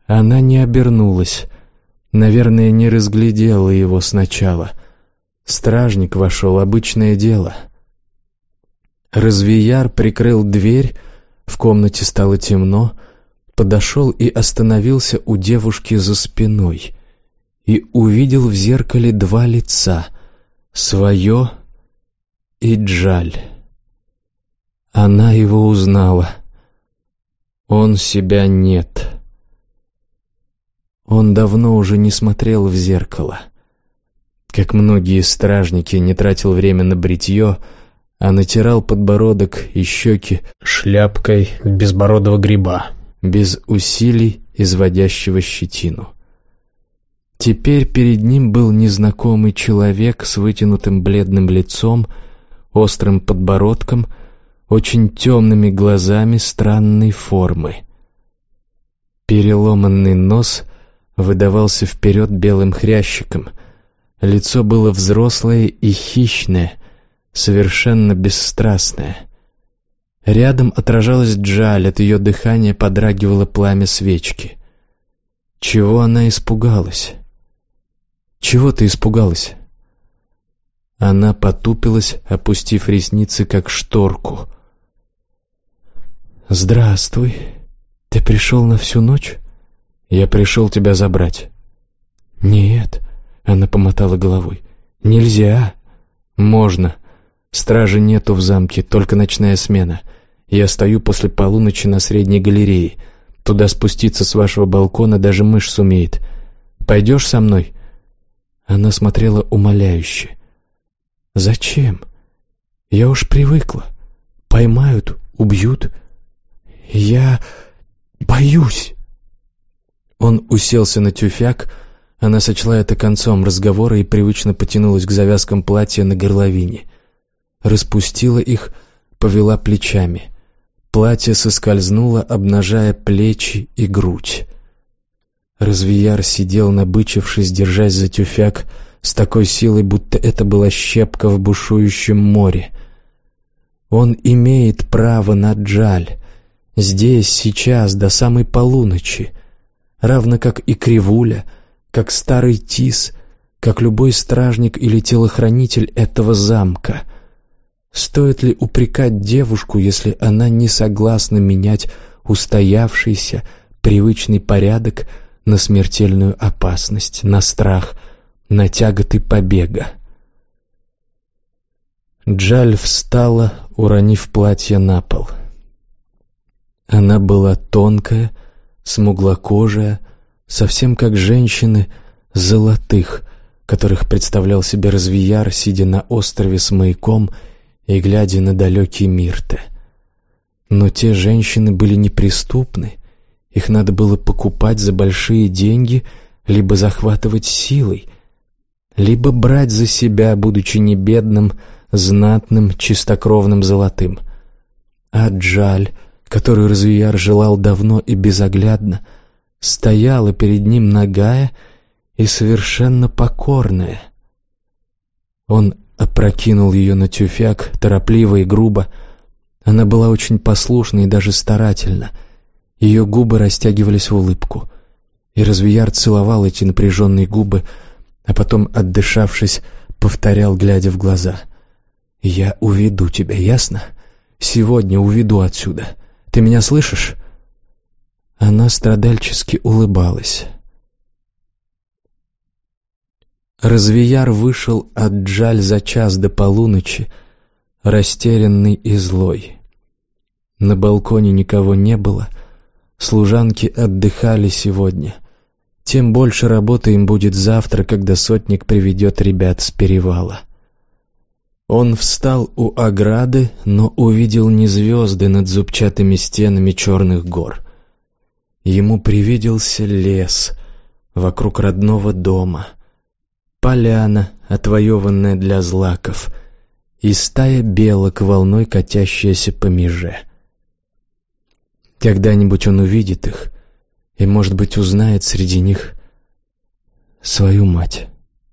Она не обернулась. Наверное, не разглядела его сначала. Стражник вошел, обычное дело. Развияр прикрыл дверь, в комнате стало темно, подошел и остановился у девушки за спиной и увидел в зеркале два лица — свое и Джаль. Она его узнала. Он себя нет. Он давно уже не смотрел в зеркало. Как многие стражники, не тратил время на бритье, а натирал подбородок и щеки шляпкой безбородого гриба, без усилий изводящего щетину. Теперь перед ним был незнакомый человек с вытянутым бледным лицом, острым подбородком, очень темными глазами странной формы. Переломанный нос выдавался вперед белым хрящиком. Лицо было взрослое и хищное, совершенно бесстрастное. Рядом отражалась Джаль, от ее дыхания подрагивало пламя свечки. Чего она испугалась? Чего ты испугалась? Она потупилась, опустив ресницы, как шторку. «Здравствуй. Ты пришел на всю ночь?» «Я пришел тебя забрать». «Нет», — она помотала головой. «Нельзя». «Можно. Стражи нету в замке, только ночная смена. Я стою после полуночи на средней галерее. Туда спуститься с вашего балкона даже мышь сумеет. Пойдешь со мной?» Она смотрела умоляюще. «Зачем? Я уж привыкла. Поймают, убьют. Я боюсь». Он уселся на тюфяк, она сочла это концом разговора и привычно потянулась к завязкам платья на горловине. Распустила их, повела плечами. Платье соскользнуло, обнажая плечи и грудь. Развияр сидел, набычившись, держась за тюфяк, с такой силой, будто это была щепка в бушующем море. Он имеет право на Джаль. Здесь, сейчас, до самой полуночи. Равно как и Кривуля, как старый Тис, как любой стражник или телохранитель этого замка. Стоит ли упрекать девушку, если она не согласна менять устоявшийся, привычный порядок на смертельную опасность, на страх, на тяготы побега? Джаль встала, уронив платье на пол. Она была тонкая, смуглокожая, совсем как женщины золотых, которых представлял себе Развияр, сидя на острове с маяком и глядя на далекий Мирте. Но те женщины были неприступны, их надо было покупать за большие деньги, либо захватывать силой, либо брать за себя, будучи не бедным, знатным, чистокровным золотым. А Джаль, которую Развияр желал давно и безоглядно, стояла перед ним нагая и совершенно покорная. Он опрокинул ее на тюфяк, торопливо и грубо. Она была очень послушна и даже старательна. Ее губы растягивались в улыбку, и Развияр целовал эти напряженные губы, а потом, отдышавшись, повторял, глядя в глаза: «Я уведу тебя, ясно? Сегодня уведу отсюда. Ты меня слышишь?» Она страдальчески улыбалась. Развияр вышел от Джаль за час до полуночи, растерянный и злой. На балконе никого не было, служанки отдыхали сегодня. Тем больше работы им будет завтра, когда сотник приведет ребят с перевала. Он встал у ограды, но увидел не звезды над зубчатыми стенами черных гор. Ему привиделся лес вокруг родного дома, поляна, отвоеванная для злаков, и стая белок, волной катящаяся по меже. Когда-нибудь он увидит их и, может быть, узнает среди них свою мать.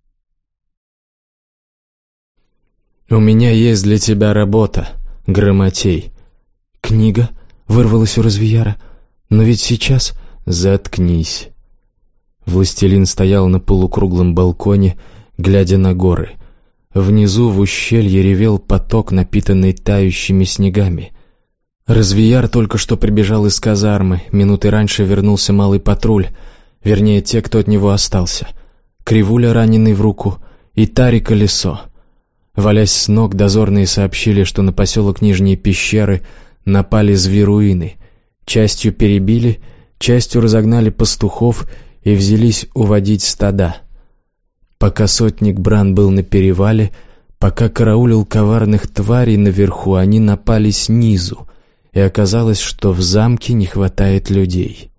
«У меня есть для тебя работа, Грамотей». «Книга?» — вырвалась у Развияра. «Но ведь сейчас «Заткнись». Властелин стоял на полукруглом балконе, глядя на горы. Внизу в ущелье ревел поток, напитанный тающими снегами. Развияр только что прибежал из казармы, минуты раньше вернулся малый патруль, вернее, те, кто от него остался. Кривуля, раненый в руку, и Тари колесо. Валясь с ног, дозорные сообщили, что на поселок Нижние Пещеры напали зверуины. Частью перебили, частью разогнали пастухов и взялись уводить стада. Пока сотник Бран был на перевале, пока караулил коварных тварей наверху, они напали снизу, и оказалось, что в замке не хватает людей.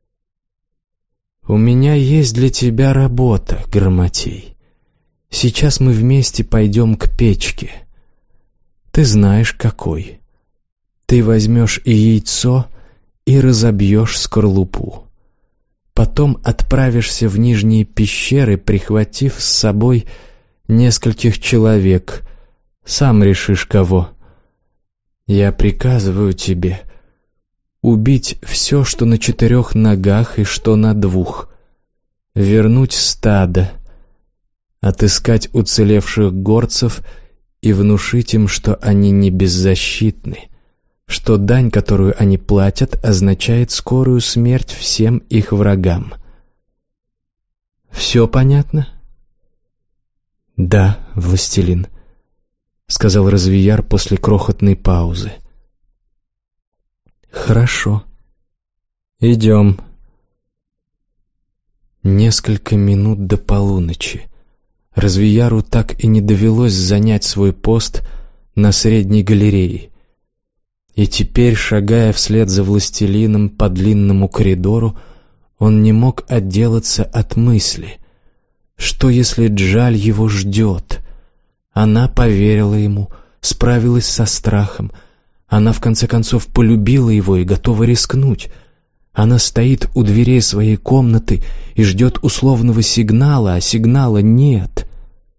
«У меня есть для тебя работа, Грамотей. Сейчас мы вместе пойдем к печке. Ты знаешь, какой. Ты возьмешь и яйцо, и разобьешь скорлупу. Потом отправишься в Нижние Пещеры, прихватив с собой нескольких человек. Сам решишь, кого. Я приказываю тебе убить все, что на 4 ногах и что на 2, вернуть стадо, отыскать уцелевших горцев и внушить им, что они не беззащитны, что дань, которую они платят, означает скорую смерть всем их врагам. Все понятно? Да, властелин, — сказал Развияр после крохотной паузы. Хорошо. Идем. Несколько минут до полуночи. Развияру так и не довелось занять свой пост на средней галерее. И теперь, шагая вслед за властелином по длинному коридору, он не мог отделаться от мысли, что если Джаль его ждет? Она поверила ему, справилась со страхом. Она, в конце концов, полюбила его и готова рискнуть. Она стоит у дверей своей комнаты и ждет условного сигнала, а сигнала нет.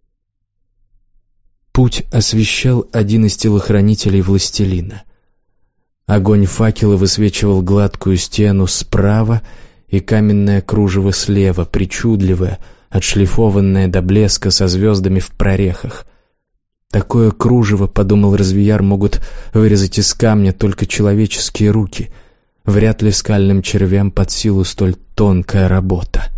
Путь освещал один из телохранителей властелина. Огонь факела высвечивал гладкую стену справа и каменное кружево слева, причудливое, отшлифованное до блеска со звездами в прорехах. Такое кружево, подумал Развияр, могут вырезать из камня только человеческие руки. Вряд ли скальным червям под силу столь тонкая работа.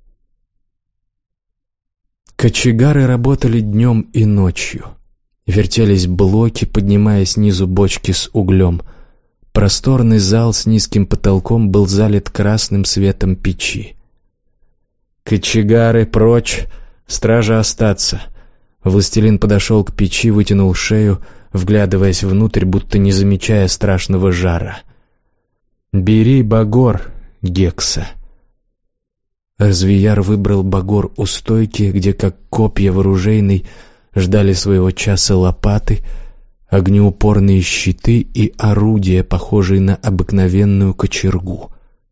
Кочегары работали днем и ночью. Вертелись блоки, поднимая снизу бочки с углем. Просторный зал с низким потолком был залит красным светом печи. «Кочегары, прочь! Стража остаться!» Властелин подошел к печи, вытянул шею, вглядываясь внутрь, будто не замечая страшного жара. «Бери багор, Гекса». Развияр выбрал багор у стойки, где, как копья в оружейной, ждали своего часа лопаты, огнеупорные щиты и орудия, похожие на обыкновенную кочергу.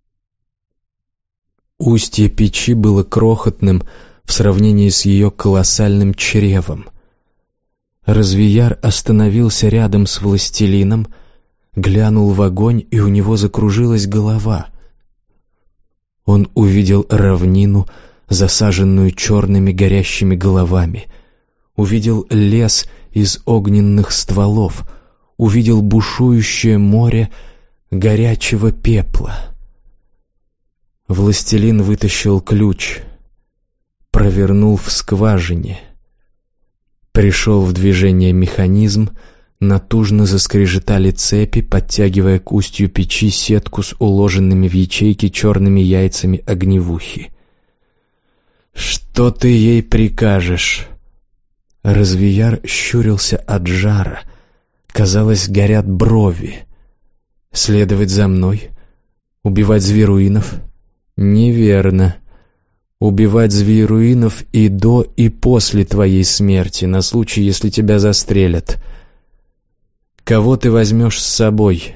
Устье печи было крохотным в сравнении с ее колоссальным чревом. Развияр остановился рядом с властелином, глянул в огонь, и у него закружилась голова. Он увидел равнину, засаженную черными горящими головами, увидел лес из огненных стволов, увидел бушующее море горячего пепла. Властелин вытащил ключ, провернул в скважине. Пришел в движение механизм, натужно заскрежетали цепи, подтягивая к устью печи сетку с уложенными в ячейки черными яйцами огневухи. «Что ты ей прикажешь?» Развияр щурился от жара. Казалось, горят брови. «Следовать за мной? Убивать зверуинов?» «Неверно. Убивать зверуинов и до, и после твоей смерти, на случай, если тебя застрелят. Кого ты возьмешь с собой?»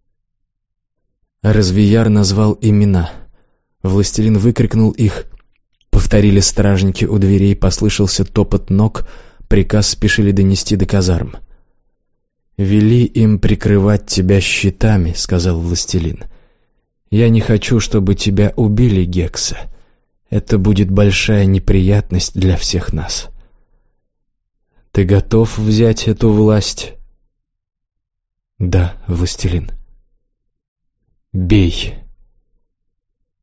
Развияр назвал имена. Властелин выкрикнул их. Повторили стражники у дверей, послышался топот ног, приказ спешили донести до казарм. «Вели им прикрывать тебя щитами», — сказал властелин. Я не хочу, чтобы тебя убили, Гекса. Это будет большая неприятность для всех нас. Ты готов взять эту власть? Да, властелин. Бей.